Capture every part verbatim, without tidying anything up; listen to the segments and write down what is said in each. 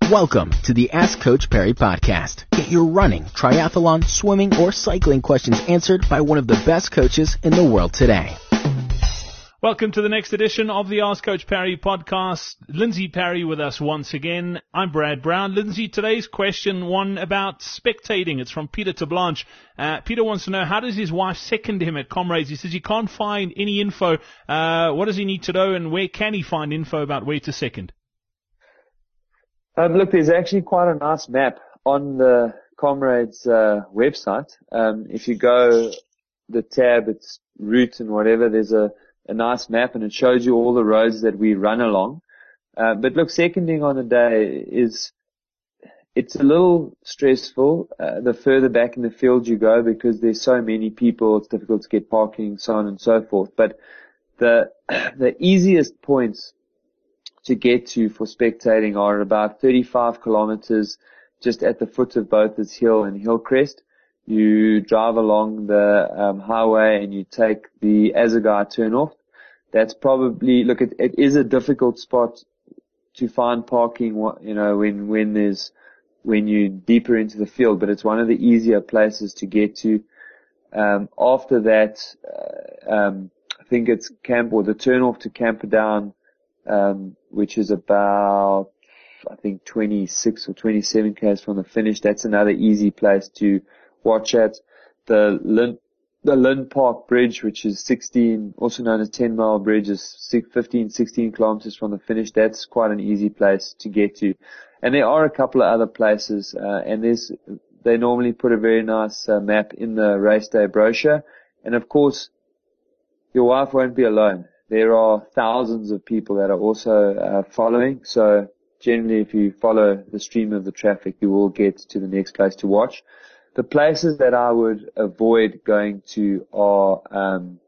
Welcome to the Ask Coach Perry podcast. Get your running, triathlon, swimming, or cycling questions answered by one of the best coaches in the world today. Welcome to the next edition of the Ask Coach Perry podcast. Lindsay Perry with us once again. I'm Brad Brown. Lindsay, today's question, one about spectating. It's from Peter Tablanche. Uh, Peter wants to know, how does his wife second him at Comrades? He says he can't find any info. Uh, what does he need to know, and where can he find info about where to second? Um, look, there's actually quite a nice map on the Comrades uh, website. Um, if you go the tab, it's route and whatever, there's a a nice map, and it shows you all the roads that we run along. Uh, but look, seconding on a day is, it's a little stressful, uh, the further back in the field you go, because there's so many people, it's difficult to get parking, so on and so forth. But the, the easiest points to get to for spectating are about thirty-five kilometers just at the foot of both this hill and Hillcrest. You drive along the um, highway and you take the Assegai turnoff. That's probably, look, it, it is a difficult spot to find parking, you know, when, when there's, when you're deeper into the field, but it's one of the easier places to get to. Um, after that, uh, um, I think it's Camp, or the turnoff to Camperdown, um, which is about, I think twenty-six or twenty-seven k's from the finish. That's another easy place to watch at. The Lynn, the Lynn Park Bridge, which is sixteen, also known as ten mile bridge, is fifteen, sixteen kilometers from the finish. That's quite an easy place to get to. And there are a couple of other places, uh, and there's, they normally put a very nice uh, map in the race day brochure. And of course, your wife won't be alone. There are thousands of people that are also uh, following. So generally, if you follow the stream of the traffic, you will get to the next place to watch. The places that I would avoid going to are um,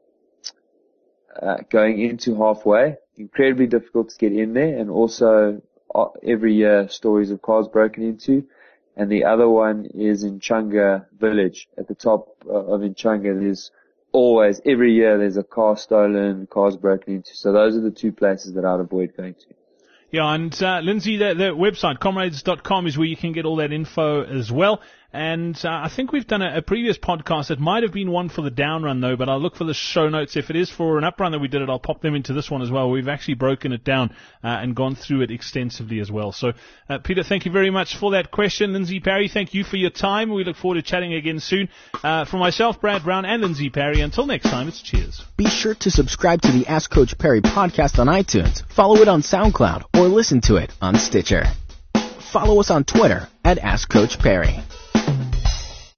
uh, going into halfway. Incredibly difficult to get in there, and also uh, every year stories of cars broken into. And the other one is in Chunga Village. At the top of Inchunga, there's always, every year, there's a car stolen, cars broken into. So those are the two places that I'd avoid going to. Yeah, and uh, Lindsay, the, the website, comrades dot com, is where you can get all that info as well. And uh, I think we've done a, a previous podcast. It might have been one for the down run, though, but I'll look for the show notes. If it is for an up run that we did it, I'll pop them into this one as well. We've actually broken it down uh, and gone through it extensively as well. So, uh, Peter, thank you very much for that question. Lindsay Perry, thank you for your time. We look forward to chatting again soon. Uh, for myself, Brad Brown, and Lindsay Perry, until next time, it's cheers. Be sure to subscribe to the Ask Coach Perry podcast on iTunes, follow it on SoundCloud, or listen to it on Stitcher. Follow us on Twitter at Ask Coach Perry.